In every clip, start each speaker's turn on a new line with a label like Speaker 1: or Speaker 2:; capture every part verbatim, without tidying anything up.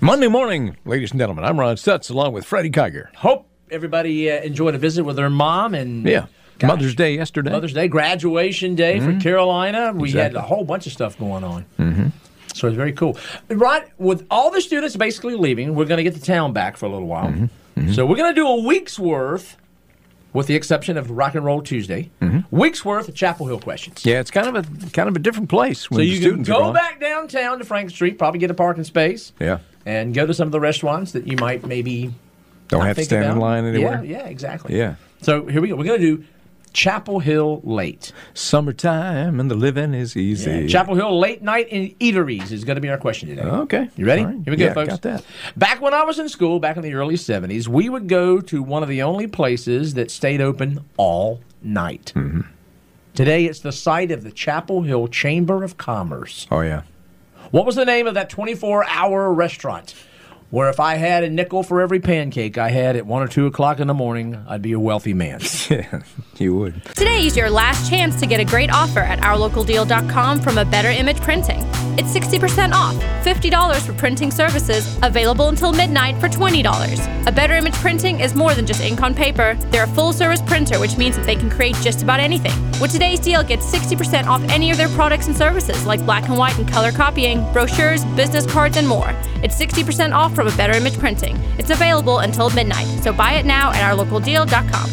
Speaker 1: Monday morning, ladies and gentlemen. I'm Ron Stutz along with Freddie Kiger.
Speaker 2: Hope everybody uh, enjoyed a visit with their mom. and
Speaker 1: Yeah. Gosh, Mother's Day yesterday.
Speaker 2: Mother's Day, graduation day mm-hmm. for Carolina. We
Speaker 1: exactly.
Speaker 2: had a whole bunch of stuff going on.
Speaker 1: Mm-hmm.
Speaker 2: So it's very cool. Right, with all the students basically leaving, we're going to get the town back for a little while. Mm-hmm. Mm-hmm. So we're going to do a week's worth, with the exception of Rock and Roll Tuesday, mm-hmm. week's worth of Chapel Hill questions.
Speaker 1: Yeah, it's kind of a kind of a different place when
Speaker 2: so
Speaker 1: the
Speaker 2: you
Speaker 1: students
Speaker 2: can
Speaker 1: are
Speaker 2: go
Speaker 1: gone.
Speaker 2: back downtown to Frank Street, probably get a parking space.
Speaker 1: Yeah.
Speaker 2: And go to some of the restaurants that you might maybe
Speaker 1: don't have to stand
Speaker 2: about.
Speaker 1: in line anywhere.
Speaker 2: Yeah, yeah, exactly.
Speaker 1: Yeah.
Speaker 2: So here we go. We're going to do Chapel Hill Late.
Speaker 1: Summertime and the living is easy.
Speaker 2: Yeah. Chapel Hill Late Night in Eateries is going to be our question today.
Speaker 1: Okay.
Speaker 2: You ready?
Speaker 1: Right.
Speaker 2: Here we go,
Speaker 1: yeah,
Speaker 2: folks.
Speaker 1: Got that.
Speaker 2: Back when I was in school, back in the early seventies, we would go to one of the only places that stayed open all night.
Speaker 1: Mm-hmm.
Speaker 2: Today, it's the site of the Chapel Hill Chamber of Commerce.
Speaker 1: Oh, yeah.
Speaker 2: What was the name of that twenty-four hour restaurant where if I had a nickel for every pancake I had at one or two o'clock in the morning, I'd be a wealthy man?
Speaker 1: Yeah, you would.
Speaker 3: Today is your last chance to get a great offer at our local deal dot com from A Better Image Printing. It's sixty percent off, fifty dollars for printing services, available until midnight for twenty dollars. A Better Image Printing is more than just ink on paper. They're a full-service printer, which means that they can create just about anything. With today's deal, get sixty percent off any of their products and services, like black and white and color copying, brochures, business cards, and more. It's sixty percent off from A Better Image Printing. It's available until midnight, so buy it now at our local deal dot com.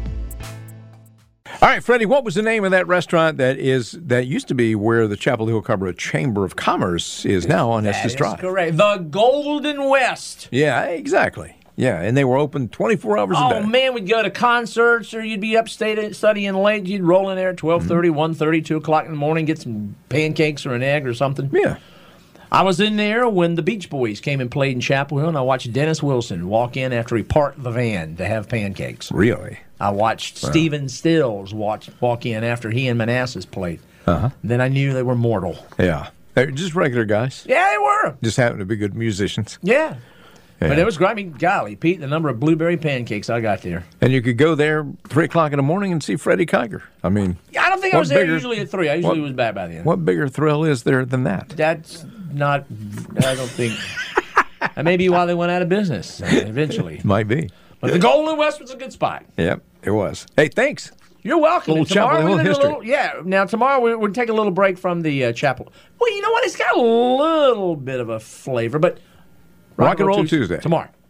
Speaker 1: All right, Freddie, what was the name of that restaurant that is that used to be where the Chapel Hill Chamber of Commerce is now on
Speaker 2: That
Speaker 1: Estes
Speaker 2: is
Speaker 1: Drive?
Speaker 2: correct. The Golden West.
Speaker 1: Yeah, exactly. Yeah, and they were open twenty-four hours
Speaker 2: Oh,
Speaker 1: a day.
Speaker 2: man, we'd go to concerts or you'd be upstate studying late. You'd roll in there at twelve thirty, mm-hmm. one thirty, two o'clock in the morning, get some pancakes or an egg or something.
Speaker 1: Yeah.
Speaker 2: I was in there when the Beach Boys came and played in Chapel Hill, and I watched Dennis Wilson walk in after he parked the van to have pancakes.
Speaker 1: Really?
Speaker 2: I watched wow. Stephen Stills watch, walk in after he and Manassas played.
Speaker 1: Uh-huh.
Speaker 2: Then I knew they were mortal.
Speaker 1: Yeah. They're just regular guys.
Speaker 2: Yeah, they were.
Speaker 1: Just happened to be good musicians.
Speaker 2: Yeah.
Speaker 1: Yeah.
Speaker 2: But it was great. I mean, golly, Pete, the number of blueberry pancakes I got there.
Speaker 1: And you could go there three o'clock in the morning and see Freddie Kiger. I mean,
Speaker 2: yeah, I don't think I was there
Speaker 1: bigger,
Speaker 2: usually at three. I usually
Speaker 1: what,
Speaker 2: was back by then.
Speaker 1: What bigger thrill is there than that?
Speaker 2: That's not, I don't think. That may be why they went out of business uh, eventually.
Speaker 1: Might be.
Speaker 2: But the Golden West was a good spot.
Speaker 1: Yep, it was. Hey, thanks.
Speaker 2: You're welcome.
Speaker 1: Little Chapel Hill history.
Speaker 2: Little, yeah. Now tomorrow we're, we're take a little break from the uh, Chapel. Well, you know what? It's got a little bit of a flavor, but
Speaker 1: Rock, Rock and Roll Tuesday.
Speaker 2: Tuesday tomorrow.